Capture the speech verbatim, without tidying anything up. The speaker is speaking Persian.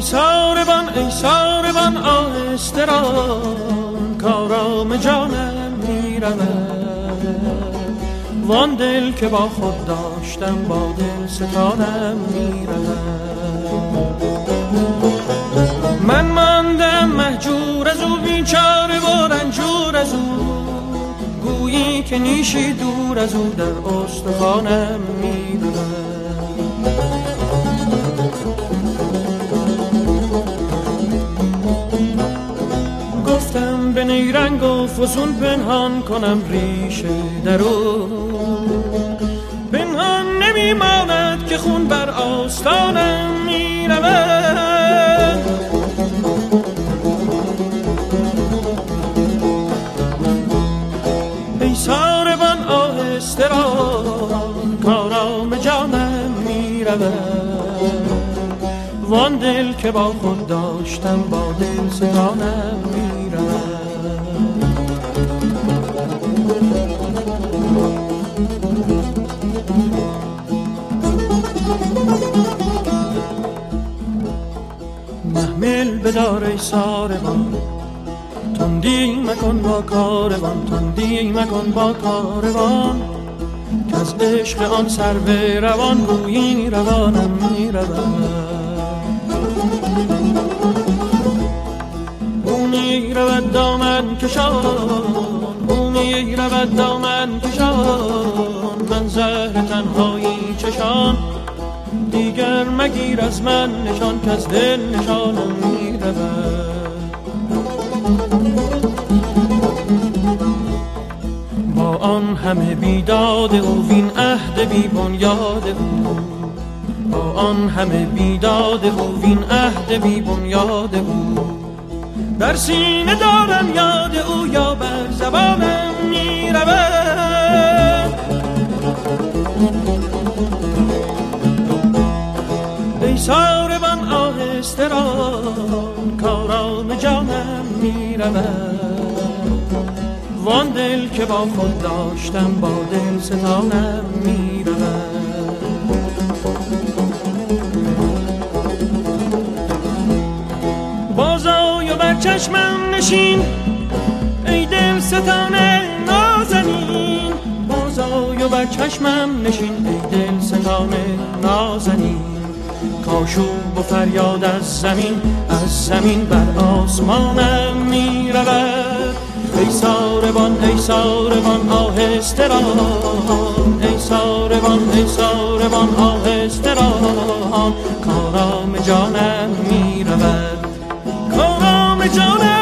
ساربان ای ساربان آهسته ران، کارام جانم می رود. وان دل که با خود داشتم با دل ستانم می رود. من ماندم مهجور از او، بیچاره و رنجور از او، گویی که نیشی دور از او در استخوانم می رود. گفتم به نیرنگ و فسون پنهان کنم ریشه در او، پنهان نمی ماند که خون بر آستانم می رود. ای ساربان آهسته ران، کارام جانم می رود. وان دل که با خود داشتم با دل ستانم می رود. محمل بدار ای ساربان، تندی مکن با کاروان، تندی مکن با کاروان، که از عشق آن سرو روان گویی روانم می رود. او می رود دامن کشان، او می رود دامن کشان، من زهر تنهایی چشان، دیگر مگیر از من نشان، که از دل نشانم می رود. با آن همه بیداد او وین عهد بی بنیاد او، با آن همه بیداد او وین عهد بی بنیاد او، در سینه دارم یاد او یا بر زبانم می رود. ای ساربان آهسته ران، کارام جانم می رود. وان دل که با خود داشتم با دل ستانم می رود. بازآی و بر چشمم نشین ای دل ستانه نازنین، بازآی و بر چشمم نشین ای دل ستانه نازنین، کاشوب و فریاد از زمین از زمین بر آسمانم می رود. ای ساربان ای ساربان آهسته ران، ای ساربان ای ساربان آهسته ران، کارام جانم می رود، کارام جانم